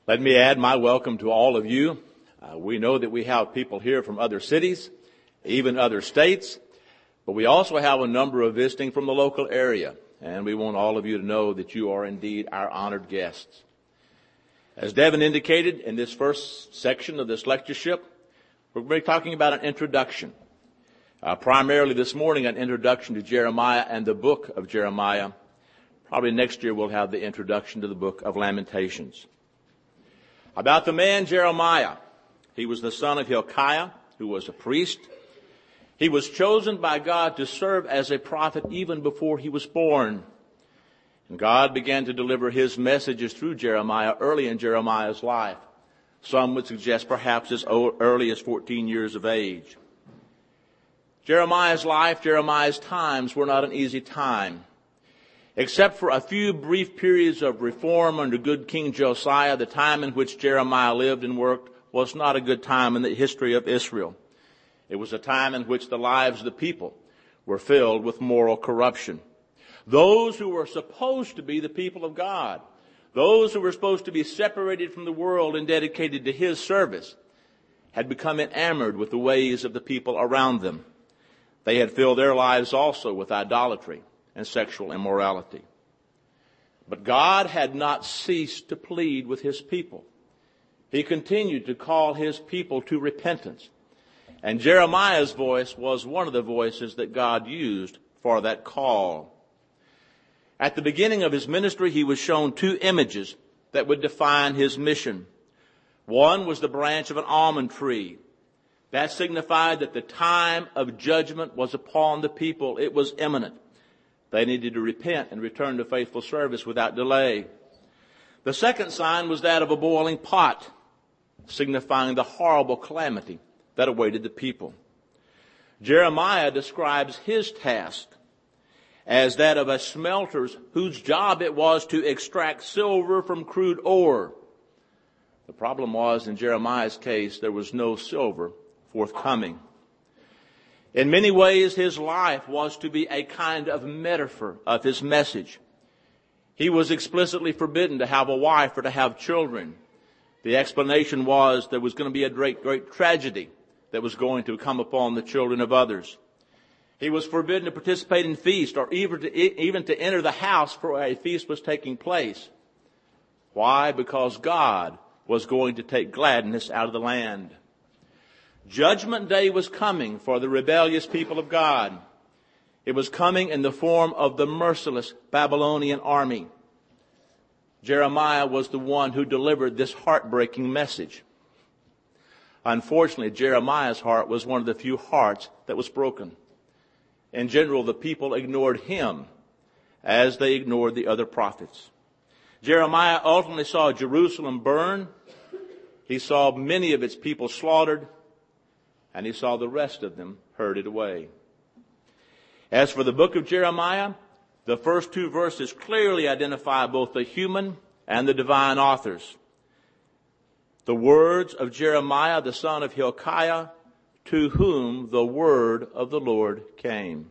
Let me add my welcome to all of you. We know that we have people here from other cities, even other states, but we also have a number of visiting from the local area, and we want all of you to know that you are indeed our honored guests. As Devin indicated in this first section of this lectureship, we're going to be talking about an introduction. Primarily this morning, an introduction to Jeremiah and the book of Jeremiah. Probably next year we'll have the introduction to the book of Lamentations. About the man Jeremiah. He was the son of Hilkiah, who was a priest. He was chosen by God to serve as a prophet even before he was born. And God began to deliver his messages through Jeremiah early in Jeremiah's life. Some would suggest perhaps as early as 14 years of age. Jeremiah's life, Jeremiah's times were not an easy time. Except for a few brief periods of reform under good King Josiah, the time in which Jeremiah lived and worked was not a good time in the history of Israel. It was a time in which the lives of the people were filled with moral corruption. Those who were supposed to be the people of God, those who were supposed to be separated from the world and dedicated to his service, had become enamored with the ways of the people around them. They had filled their lives also with idolatry and sexual immorality. But God had not ceased to plead with his people. He continued to call his people to repentance. And Jeremiah's voice was one of the voices that God used for that call. At the beginning of his ministry, he was shown two images that would define his mission. One was the branch of an almond tree. That signified that the time of judgment was upon the people. It was imminent. They needed to repent and return to faithful service without delay. The second sign was that of a boiling pot, signifying the horrible calamity that awaited the people. Jeremiah describes his task as that of a smelter whose job it was to extract silver from crude ore. The problem was, in Jeremiah's case, there was no silver forthcoming. In many ways, his life was to be a kind of metaphor of his message. He was explicitly forbidden to have a wife or to have children. The explanation was there was going to be a great tragedy that was going to come upon the children of others. He was forbidden to participate in feast or even to enter the house where a feast was taking place. Why? Because God was going to take gladness out of the land. Judgment Day was coming for the rebellious people of God. It was coming in the form of the merciless Babylonian army. Jeremiah was the one who delivered this heartbreaking message. Unfortunately, Jeremiah's heart was one of the few hearts that was broken. In general, the people ignored him as they ignored the other prophets. Jeremiah ultimately saw Jerusalem burn. He saw many of its people slaughtered. And he saw the rest of them herded away. As for the book of Jeremiah, the first two verses clearly identify both the human and the divine authors. The words of Jeremiah, the son of Hilkiah, to whom the word of the Lord came.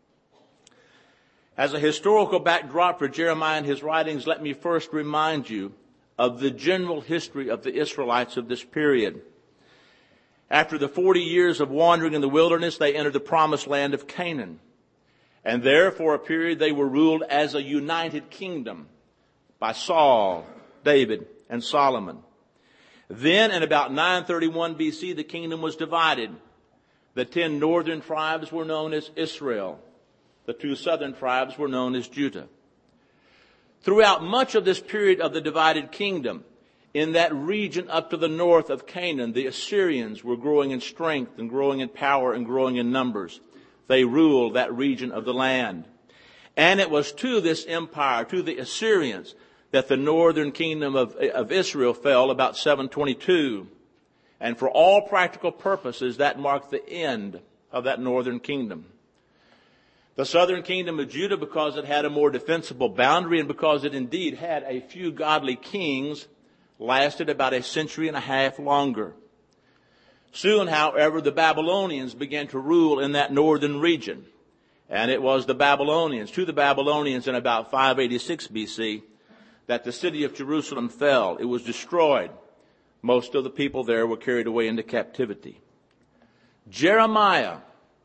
As a historical backdrop for Jeremiah and his writings, let me first remind you of the general history of the Israelites of this period. After the 40 years of wandering in the wilderness, they entered the promised land of Canaan. And there, for a period, they were ruled as a united kingdom by Saul, David, and Solomon. Then, in about 931 BC, the kingdom was divided. The 10 northern tribes were known as Israel. The 2 southern tribes were known as Judah. Throughout much of this period of the divided kingdom, in that region up to the north of Canaan, the Assyrians were growing in strength and growing in power and growing in numbers. They ruled that region of the land. And it was to this empire, to the Assyrians, that the northern kingdom of Israel fell about 722. And for all practical purposes, that marked the end of that northern kingdom. The southern kingdom of Judah, because it had a more defensible boundary and because it indeed had a few godly kings, lasted about a century and a half longer. Soon, however, the Babylonians began to rule in that northern region. And it was to the Babylonians in about 586 BC that the city of Jerusalem fell. It was destroyed. Most of the people there were carried away into captivity. Jeremiah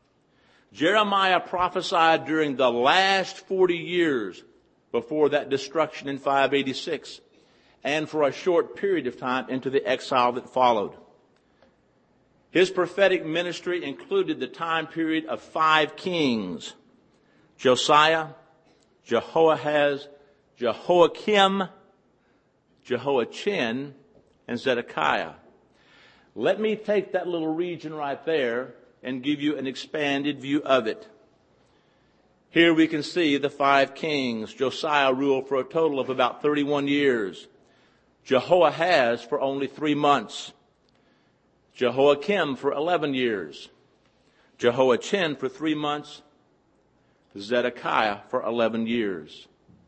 prophesied during the last 40 years before that destruction in 586, and for a short period of time into the exile that followed. His prophetic ministry included the time period of 5 kings: Josiah, Jehoahaz, Jehoiakim, Jehoiachin, and Zedekiah. Let me take that little region right there and give you an expanded view of it. Here we can see the 5 kings. Josiah ruled for a total of about 31 years. Jehoahaz for only 3 months. Jehoiakim for 11 years. Jehoiachin for 3 months. Zedekiah for 11 years.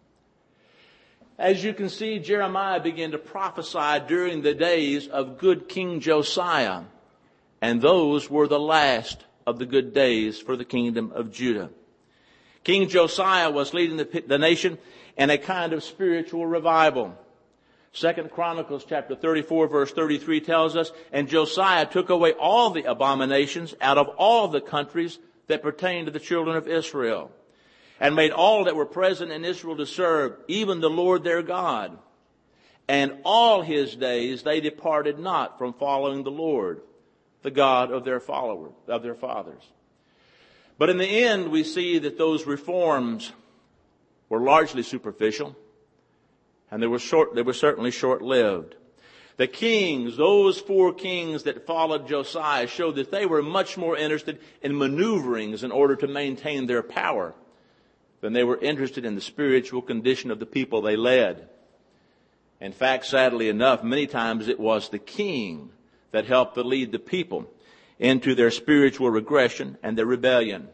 As you can see, Jeremiah began to prophesy during the days of good King Josiah, and those were the last of the good days for the kingdom of Judah. King Josiah was leading the nation in a kind of spiritual revival. 2 Chronicles chapter 34 verse 33 tells us, "And Josiah took away all the abominations out of all the countries that pertained to the children of Israel, and made all that were present in Israel to serve, even the Lord their God. And all his days they departed not from following the Lord, the God of their fathers." But in the end, we see that those reforms were largely superficial, and they were certainly short-lived. The kings, those 4 kings that followed Josiah, showed that they were much more interested in maneuverings in order to maintain their power than they were interested in the spiritual condition of the people they led. In fact, sadly enough, many times it was the king that helped to lead the people into their spiritual regression and their rebellion.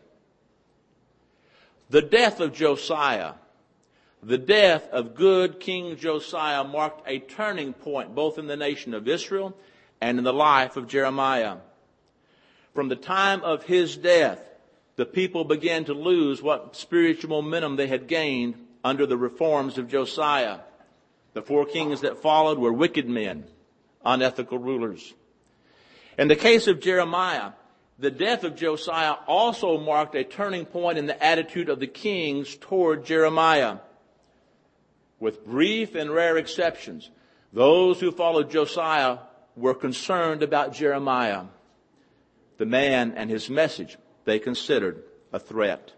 The death of Josiah, the death of good King Josiah, marked a turning point both in the nation of Israel and in the life of Jeremiah. From the time of his death, the people began to lose what spiritual momentum they had gained under the reforms of Josiah. The 4 kings that followed were wicked men, unethical rulers. In the case of Jeremiah, the death of Josiah also marked a turning point in the attitude of the kings toward Jeremiah. With brief and rare exceptions, those who followed Josiah were concerned about Jeremiah, the man and his message they considered a threat.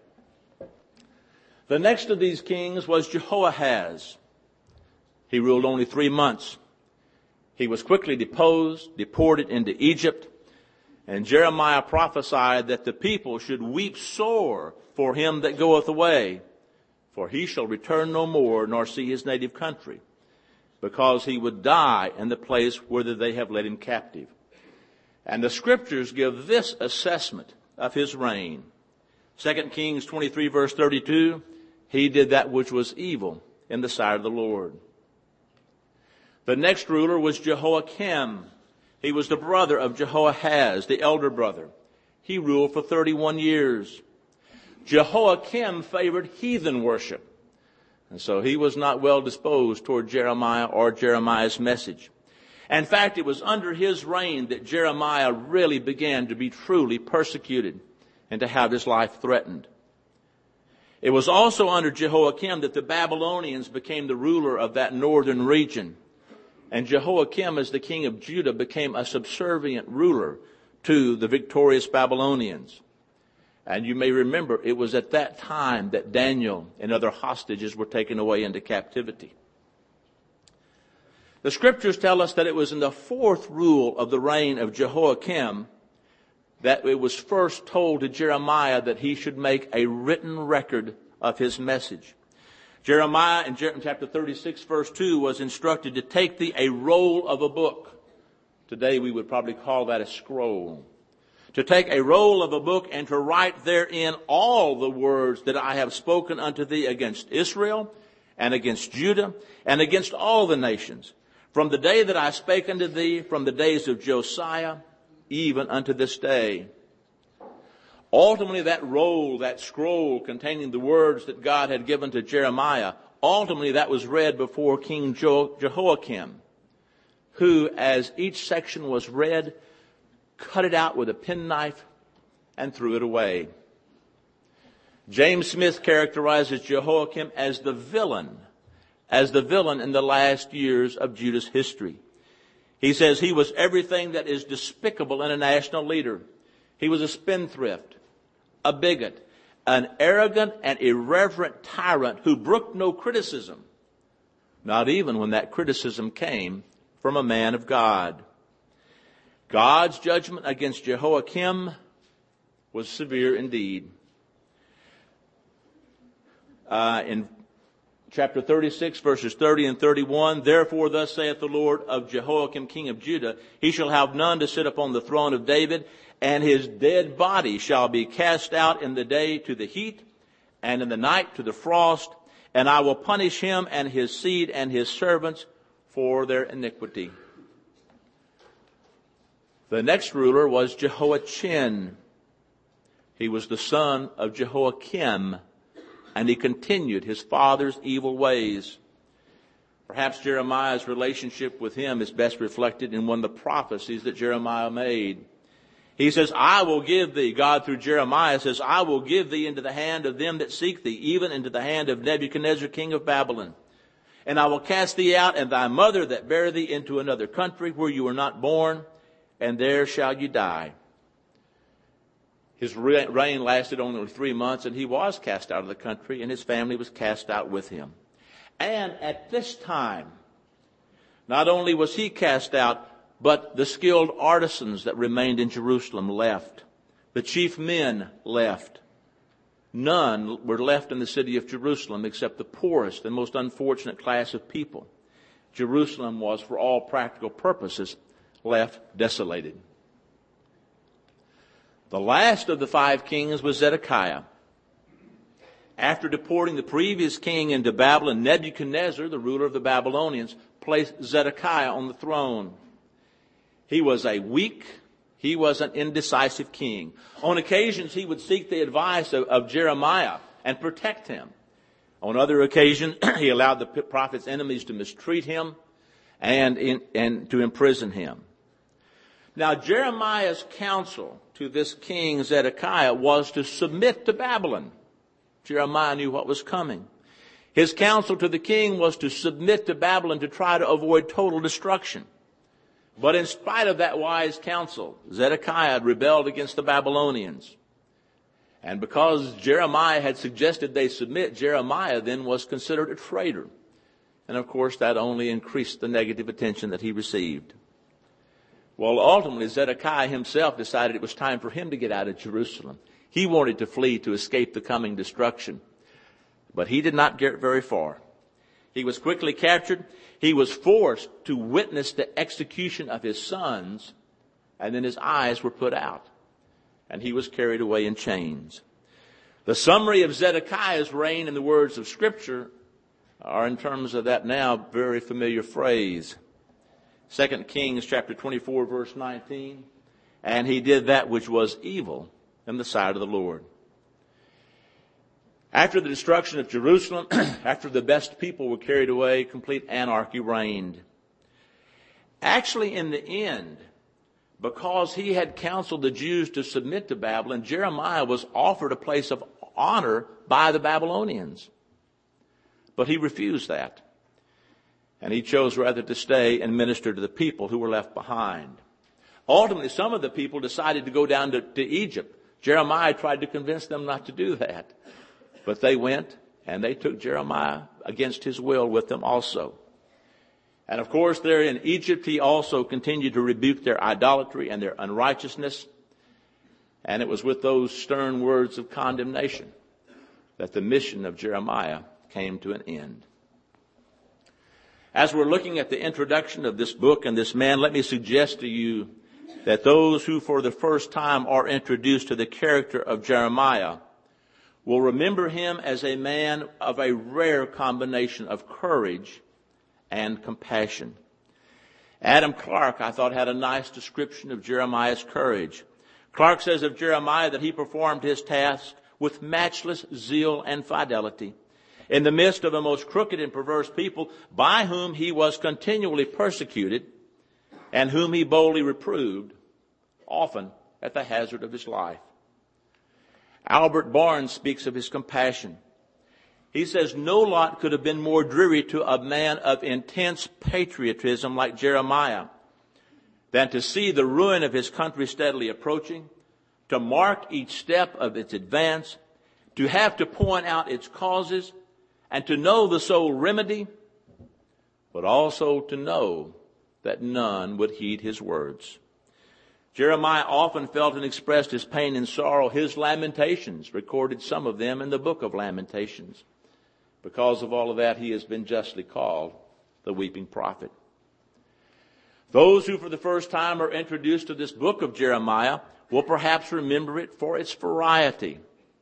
The next of these kings was Jehoahaz. He ruled only 3 months. He was quickly deported into Egypt, and Jeremiah prophesied that the people should weep sore for him that goeth away, for he shall return no more, nor see his native country, because he would die in the place whither they have led him captive. And the scriptures give this assessment of his reign. 2 Kings 23 verse 32, "He did that which was evil in the sight of the Lord." The next ruler was Jehoiakim. He was the brother of Jehoahaz, the elder brother. He ruled for 31 years. Jehoiakim favored heathen worship, and so he was not well disposed toward Jeremiah or Jeremiah's message. In fact, it was under his reign that Jeremiah really began to be truly persecuted and to have his life threatened. It was also under Jehoiakim that the Babylonians became the ruler of that northern region. And Jehoiakim, as the king of Judah, became a subservient ruler to the victorious Babylonians. And you may remember, it was at that time that Daniel and other hostages were taken away into captivity. The scriptures tell us that it was in the 4th rule of the reign of Jehoiakim that it was first told to Jeremiah that he should make a written record of his message. Jeremiah in chapter 36 verse 2 was instructed to take a roll of a book. Today we would probably call that a scroll. To take a roll of a book and to write therein all the words that I have spoken unto thee against Israel and against Judah and against all the nations, from the day that I spake unto thee, from the days of Josiah, even unto this day. Ultimately, that roll, that scroll containing the words that God had given to Jeremiah, Ultimately, that was read before King Jehoiakim, who, as each section was read, cut it out with a penknife and threw it away. James Smith characterizes Jehoiakim as the villain in the last years of Judah's history. He says he was everything that is despicable in a national leader. He was a spendthrift, a bigot, an arrogant and irreverent tyrant who brooked no criticism, not even when that criticism came from a man of God. God's judgment against Jehoiakim was severe indeed. In chapter 36, verses 30 and 31, therefore thus saith the Lord of Jehoiakim, king of Judah, he shall have none to sit upon the throne of David, and his dead body shall be cast out in the day to the heat, and in the night to the frost, and I will punish him and his seed and his servants for their iniquity. The next ruler was Jehoiachin. He was the son of Jehoiakim, and he continued his father's evil ways. Perhaps Jeremiah's relationship with him is best reflected in one of the prophecies that Jeremiah made. He says, I will give thee, God through Jeremiah says, I will give thee into the hand of them that seek thee, even into the hand of Nebuchadnezzar, king of Babylon. And I will cast thee out and thy mother that bare thee into another country where you were not born, and there shall you die. His reign lasted only 3 months, and he was cast out of the country, and his family was cast out with him. And at this time, not only was he cast out, but the skilled artisans that remained in Jerusalem left. The chief men left. None were left in the city of Jerusalem except the poorest and most unfortunate class of people. Jerusalem was, for all practical purposes, left desolated. The last of the 5 kings was Zedekiah. After deporting the previous king into Babylon, Nebuchadnezzar, the ruler of the Babylonians, placed Zedekiah on the throne. He was an indecisive king. On occasions, he would seek the advice of Jeremiah and protect him. On other occasions, he allowed the prophet's enemies to mistreat him and to imprison him. Now, Jeremiah's counsel to this king Zedekiah was to submit to Babylon. Jeremiah knew what was coming. His counsel to the king was to submit to Babylon to try to avoid total destruction. But in spite of that wise counsel, Zedekiah rebelled against the Babylonians. And because Jeremiah had suggested they submit, Jeremiah then was considered a traitor. And of course, that only increased the negative attention that he received. Well, ultimately, Zedekiah himself decided it was time for him to get out of Jerusalem. He wanted to flee to escape the coming destruction. But he did not get very far. He was quickly captured. He was forced to witness the execution of his sons, and then his eyes were put out, and he was carried away in chains. The summary of Zedekiah's reign in the words of Scripture are, in terms of that now very familiar phrase. 2 Kings chapter 24, verse 19, and he did that which was evil in the sight of the Lord. After the destruction of Jerusalem, after the best people were carried away, complete anarchy reigned. Actually, in the end, because he had counseled the Jews to submit to Babylon, Jeremiah was offered a place of honor by the Babylonians. But he refused that. And he chose rather to stay and minister to the people who were left behind. Ultimately, some of the people decided to go down to Egypt. Jeremiah tried to convince them not to do that. But they went, and they took Jeremiah against his will with them also. And of course, there in Egypt, he also continued to rebuke their idolatry and their unrighteousness. And it was with those stern words of condemnation that the mission of Jeremiah came to an end. As we're looking at the introduction of this book and this man, let me suggest to you that those who for the first time are introduced to the character of Jeremiah will remember him as a man of a rare combination of courage and compassion. Adam Clarke, I thought, had a nice description of Jeremiah's courage. Clarke says of Jeremiah that he performed his task with matchless zeal and fidelity. in the midst of a most crooked and perverse people by whom he was continually persecuted and whom he boldly reproved, often at the hazard of his life. Albert Barnes speaks of his compassion. He says, no lot could have been more dreary to a man of intense patriotism like Jeremiah than to see the ruin of his country steadily approaching, to mark each step of its advance, to have to point out its causes, and to know the sole remedy, but also to know that none would heed his words. Jeremiah often felt and expressed his pain and sorrow. His lamentations, recorded some of them in the book of Lamentations. Because of all of that, he has been justly called the weeping prophet. Those who for the first time are introduced to this book of Jeremiah will perhaps remember it for its variety.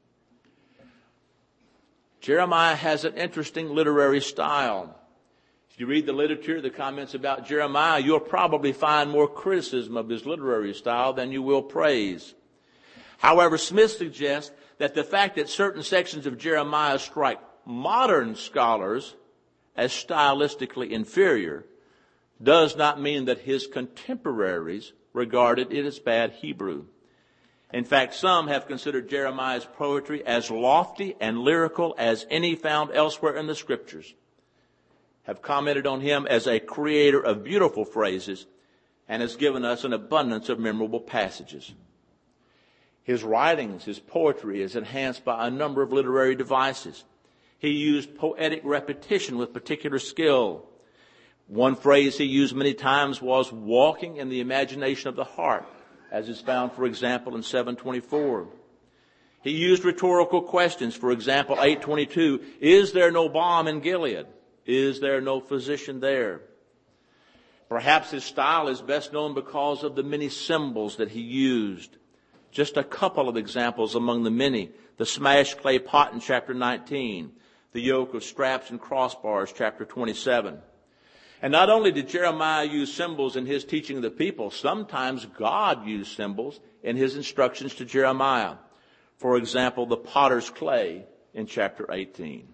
Jeremiah has an interesting literary style. If you read the literature, the comments about Jeremiah, you'll probably find more criticism of his literary style than you will praise. However, Smith suggests that the fact that certain sections of Jeremiah strike modern scholars as stylistically inferior does not mean that his contemporaries regarded it as bad Hebrew. In fact, some have considered Jeremiah's poetry as lofty and lyrical as any found elsewhere in the Scriptures, have commented on him as a creator of beautiful phrases, and has given us an abundance of memorable passages. His writings, his poetry is enhanced by a number of literary devices. He used poetic repetition with particular skill. One phrase he used many times was walking in the imagination of the heart, as is found, for example, in 7:24. He used rhetorical questions. For example, 8:22, is there no balm in Gilead? Is there no physician there? Perhaps his style is best known because of the many symbols that he used. Just a couple of examples among the many. The smashed clay pot in chapter 19. The yoke of straps and crossbars, chapter 27. And not only did Jeremiah use symbols in his teaching of the people, sometimes God used symbols in his instructions to Jeremiah. For example, the potter's clay in chapter 18.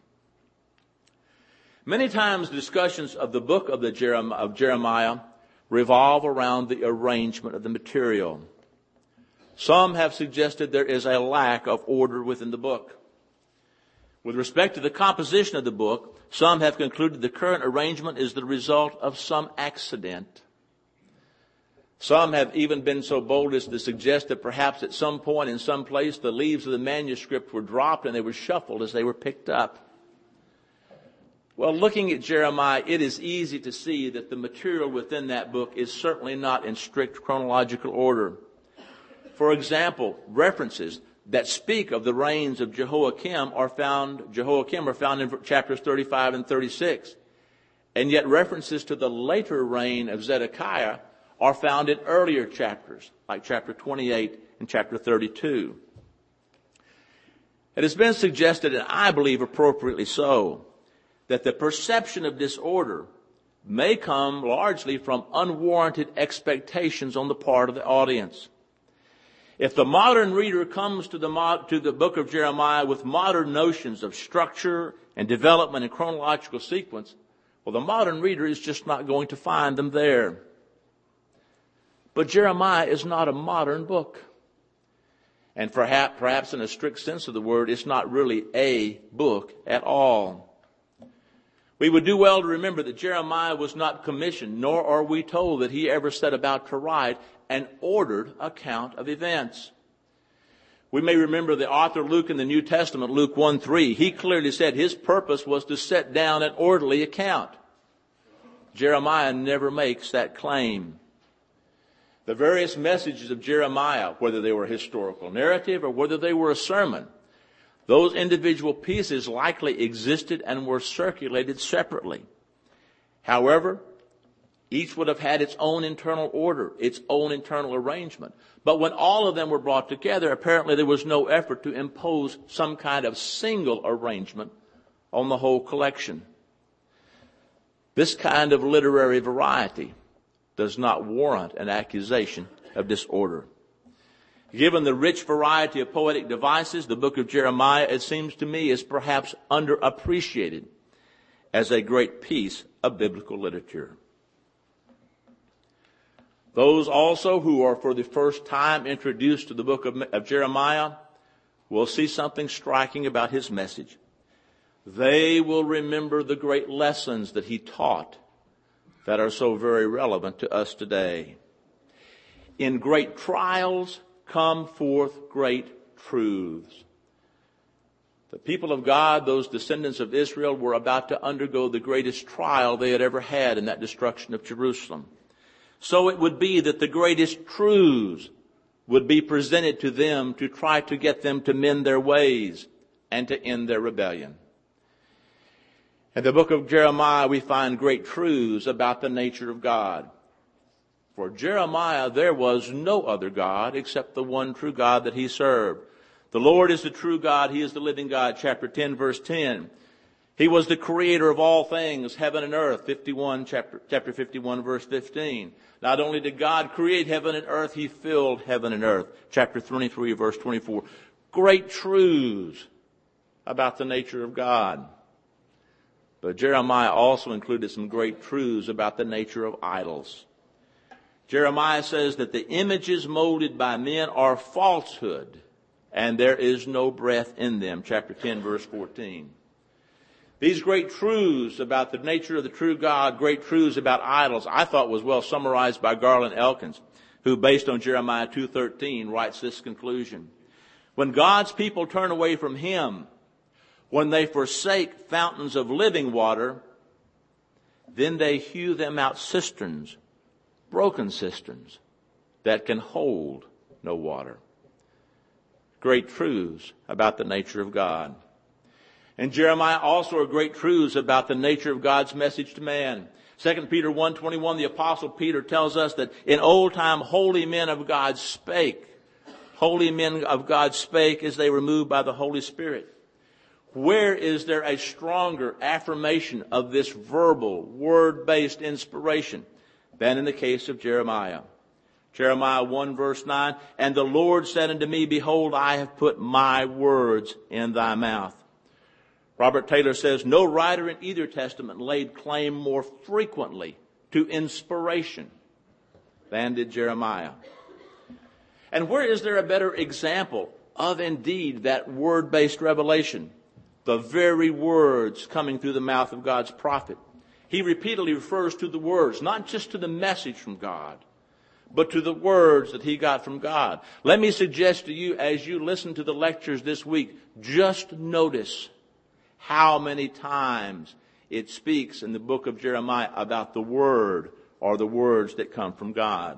Many times discussions of the book of Jeremiah revolve around the arrangement of the material. Some have suggested there is a lack of order within the book. With respect to the composition of the book, some have concluded the current arrangement is the result of some accident. Some have even been so bold as to suggest that perhaps at some point in some place the leaves of the manuscript were dropped and they were shuffled as they were picked up. Well, looking at Jeremiah, it is easy to see that the material within that book is certainly not in strict chronological order. For example, references that speak of the reigns of Jehoiakim are found in chapters 35 and 36. And yet references to the later reign of Zedekiah are found in earlier chapters, like chapter 28 and chapter 32. It has been suggested, and I believe appropriately so, that the perception of disorder may come largely from unwarranted expectations on the part of the audience. If the modern reader comes to the book of Jeremiah with modern notions of structure and development and chronological sequence, well, the modern reader is just not going to find them there. But Jeremiah is not a modern book. And perhaps in a strict sense of the word, it's not really a book at all. We would do well to remember that Jeremiah was not commissioned, nor are we told that he ever set about to write an ordered account of events. We may remember the author Luke in the New Testament, Luke 1:3. He clearly said his purpose was to set down an orderly account. Jeremiah never makes that claim. The various messages of Jeremiah, whether they were a historical narrative or whether they were a sermon, those individual pieces likely existed and were circulated separately. However, each would have had its own internal order, its own internal arrangement. But when all of them were brought together, apparently there was no effort to impose some kind of single arrangement on the whole collection. This kind of literary variety does not warrant an accusation of disorder. Given the rich variety of poetic devices, the book of Jeremiah, it seems to me, is perhaps underappreciated as a great piece of biblical literature. Those also who are for the first time introduced to the book of Jeremiah will see something striking about his message. They will remember the great lessons that he taught that are so very relevant to us today. In great trials come forth great truths. The people of God, those descendants of Israel, were about to undergo the greatest trial they had ever had in that destruction of Jerusalem. So it would be that the greatest truths would be presented to them to try to get them to mend their ways and to end their rebellion. In the book of Jeremiah, we find great truths about the nature of God. For Jeremiah, there was no other God except the one true God that he served. The Lord is the true God. He is the living God. Chapter 10, verse 10. He was the creator of all things, heaven and earth. Chapter 51, verse 15. Not only did God create heaven and earth, he filled heaven and earth. Chapter 23, verse 24. Great truths about the nature of God. But Jeremiah also included some great truths about the nature of idols. Jeremiah says that the images molded by men are falsehood, and there is no breath in them. Chapter 10, verse 14. These great truths about the nature of the true God, great truths about idols, I thought was well summarized by Garland Elkins, who, based on Jeremiah 2:13, writes this conclusion. When God's people turn away from him, when they forsake fountains of living water, then they hew them out cisterns, broken cisterns, that can hold no water. Great truths about the nature of God. And Jeremiah also are great truths about the nature of God's message to man. 2 Peter 1:21, the Apostle Peter tells us that in old time holy men of God spake. Holy men of God spake as they were moved by the Holy Spirit. Where is there a stronger affirmation of this verbal, word-based inspiration than in the case of Jeremiah? Jeremiah 1 verse 9, and the Lord said unto me, behold, I have put my words in thy mouth. Robert Taylor says, no writer in either testament laid claim more frequently to inspiration than did Jeremiah. And where is there a better example of indeed that word-based revelation? The very words coming through the mouth of God's prophet. He repeatedly refers to the words, not just to the message from God, but to the words that he got from God. Let me suggest to you, as you listen to the lectures this week, just notice how many times it speaks in the book of Jeremiah about the word or the words that come from God.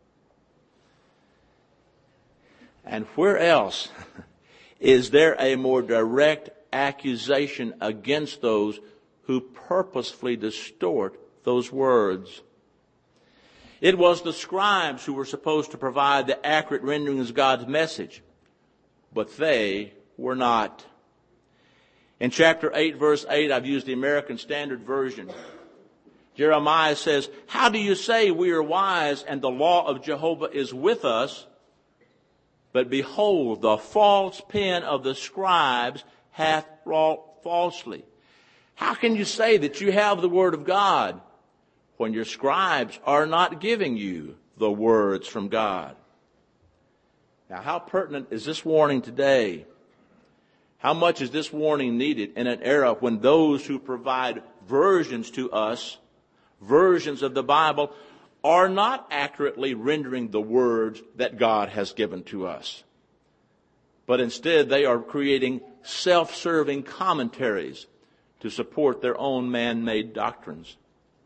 And where else is there a more direct accusation against those who purposefully distort those words? It was the scribes who were supposed to provide the accurate renderings of God's message, but they were not. In chapter 8, verse 8, I've used the American Standard Version. Jeremiah says, how do you say we are wise and the law of Jehovah is with us? But behold, the false pen of the scribes hath wrought falsely. How can you say that you have the word of God when your scribes are not giving you the words from God? Now, how pertinent is this warning today? How much is this warning needed in an era when those who provide versions to us, versions of the Bible, are not accurately rendering the words that God has given to us, but instead they are creating self-serving commentaries to support their own man-made doctrines?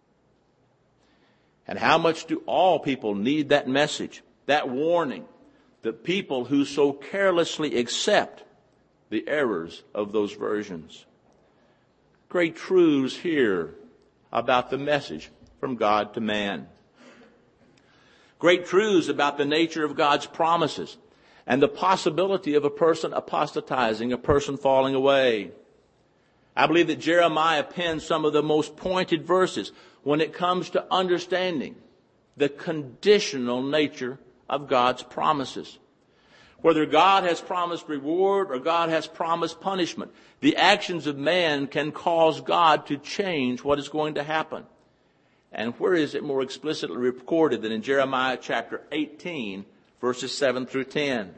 And how much do all people need that message, that warning, the people who so carelessly accept the errors of those versions? Great truths here about the message from God to man. Great truths about the nature of God's promises and the possibility of a person apostatizing, a person falling away. I believe that Jeremiah penned some of the most pointed verses when it comes to understanding the conditional nature of God's promises. Whether God has promised reward or God has promised punishment, the actions of man can cause God to change what is going to happen. And where is it more explicitly recorded than in Jeremiah chapter 18, verses 7 through 10?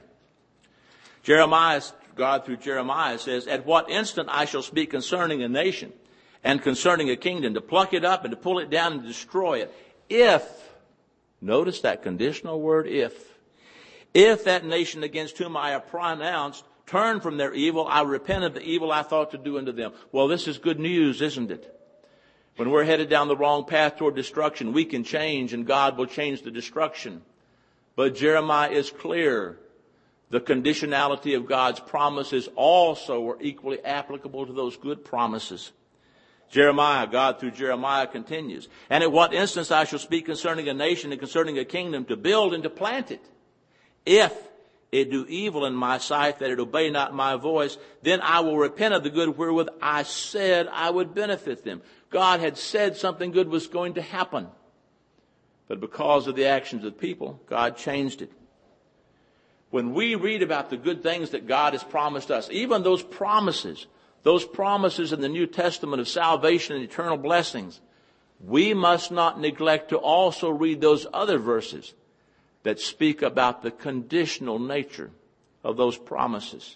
God through Jeremiah says, "At what instant I shall speak concerning a nation and concerning a kingdom, to pluck it up and to pull it down and destroy it. If," notice that conditional word, if that nation against whom I have pronounced turn from their evil, I repent of the evil I thought to do unto them. Well, this is good news, isn't it? When we're headed down the wrong path toward destruction, we can change and God will change the destruction. But Jeremiah is clear. The conditionality of God's promises also were equally applicable to those good promises. God through Jeremiah continues, "And at what instance I shall speak concerning a nation and concerning a kingdom, to build and to plant it. If it do evil in my sight, that it obey not my voice, then I will repent of the good wherewith I said I would benefit them." God had said something good was going to happen. But because of the actions of people, God changed it. When we read about the good things that God has promised us, even those promises in the New Testament of salvation and eternal blessings, we must not neglect to also read those other verses that speak about the conditional nature of those promises.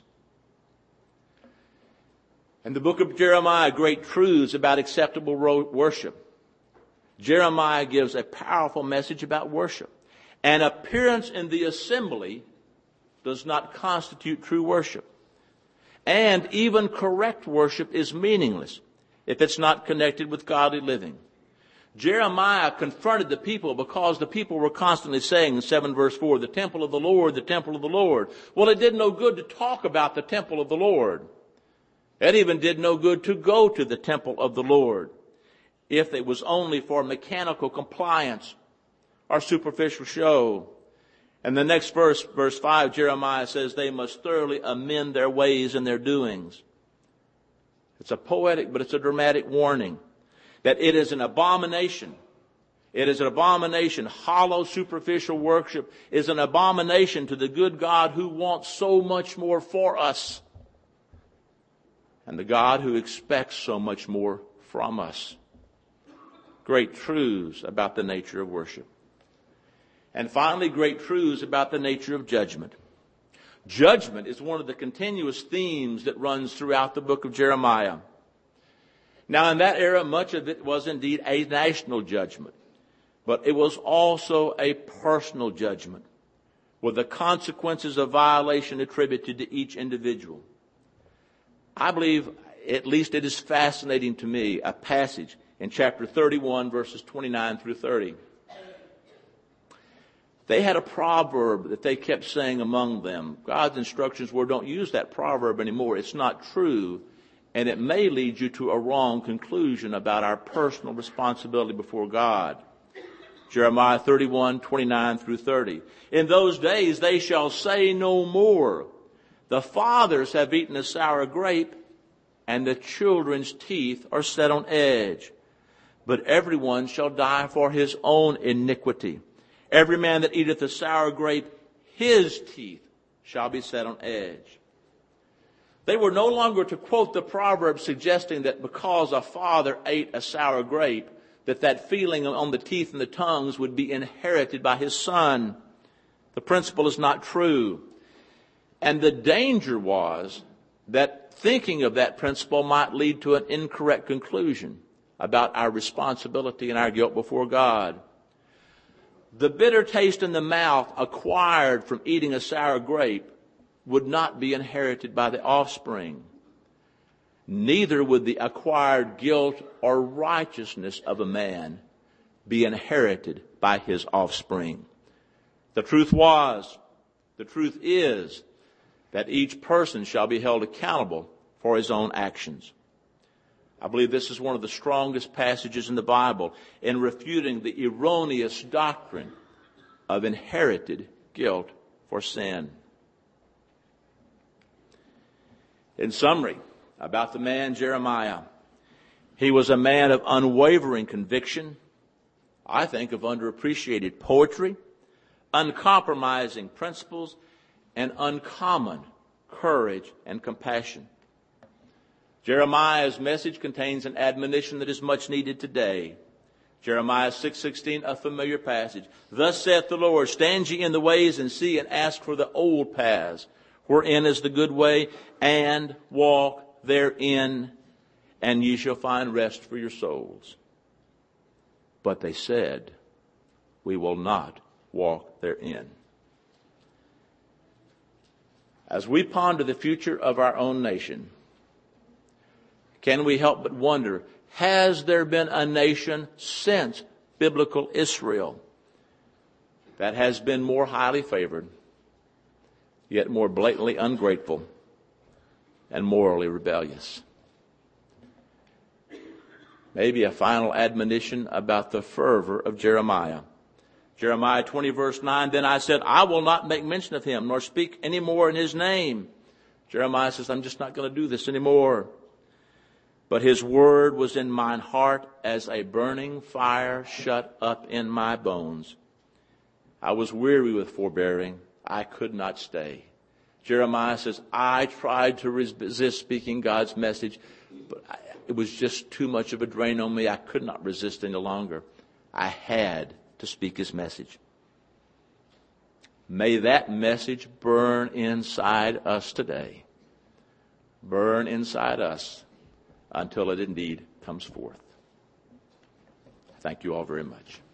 In the book of Jeremiah, great truths about acceptable worship. Jeremiah gives a powerful message about worship. An appearance in the assembly does not constitute true worship. And even correct worship is meaningless if it's not connected with godly living. Jeremiah confronted the people because the people were constantly saying in 7 verse 4, "The temple of the Lord, the temple of the Lord." Well, it did no good to talk about the temple of the Lord. It even did no good to go to the temple of the Lord if it was only for mechanical compliance or superficial show. And the next verse, verse 5, Jeremiah says they must thoroughly amend their ways and their doings. It's a poetic, but it's a dramatic warning that it is an abomination. It is an abomination. Hollow, superficial worship is an abomination to the good God who wants so much more for us, and the God who expects so much more from us. Great truths about the nature of worship. And finally, great truths about the nature of judgment. Judgment is one of the continuous themes that runs throughout the book of Jeremiah. Now, in that era, much of it was indeed a national judgment, but it was also a personal judgment with the consequences of violation attributed to each individual. I believe, at least it is fascinating to me, a passage in chapter 31, verses 29 through 30. They had a proverb that they kept saying among them. God's instructions were, don't use that proverb anymore. It's not true, and it may lead you to a wrong conclusion about our personal responsibility before God. Jeremiah 31, 29 through 30. "In those days they shall say no more, the fathers have eaten a sour grape, and the children's teeth are set on edge. But everyone shall die for his own iniquity. Every man that eateth a sour grape, his teeth shall be set on edge." They were no longer to quote the proverb suggesting that because a father ate a sour grape, that feeling on the teeth and the tongues would be inherited by his son. The principle is not true. And the danger was that thinking of that principle might lead to an incorrect conclusion about our responsibility and our guilt before God. The bitter taste in the mouth acquired from eating a sour grape would not be inherited by the offspring. Neither would the acquired guilt or righteousness of a man be inherited by his offspring. The truth is that each person shall be held accountable for his own actions. I believe this is one of the strongest passages in the Bible in refuting the erroneous doctrine of inherited guilt for sin. In summary, about the man Jeremiah, he was a man of unwavering conviction, I think of underappreciated poetry, uncompromising principles, and uncommon courage and compassion. Jeremiah's message contains an admonition that is much needed today. Jeremiah 6:16, a familiar passage. Thus saith the Lord, stand ye in the ways and see and ask for the old paths, wherein is the good way, and walk therein, and ye shall find rest for your souls. But they said, we will not walk therein. As we ponder the future of our own nation, can we help but wonder, has there been a nation since biblical Israel that has been more highly favored, yet more blatantly ungrateful and morally rebellious? Maybe a final admonition about the fervor of Jeremiah. Jeremiah 20 verse 9, then I said, I will not make mention of him, nor speak any more in his name. Jeremiah says, I'm just not going to do this anymore. But his word was in mine heart as a burning fire shut up in my bones. I was weary with forbearing. I could not stay. Jeremiah says, I tried to resist speaking God's message, but it was just too much of a drain on me. I could not resist any longer. I had to speak his message. May that message burn inside us today. Burn inside us until it indeed comes forth. Thank you all very much.